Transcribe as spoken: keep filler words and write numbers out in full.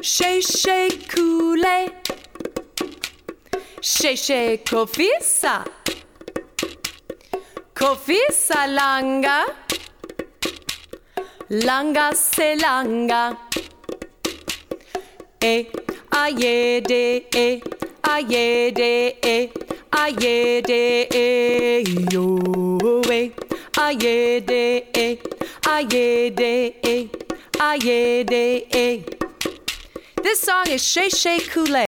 Shea shea kule, shea shea kofisa, kofisa langa, langa se langa. E ayede e ayede e ayede e yo e ayede e ayede e ayede e. This song is Shea Shea Kule.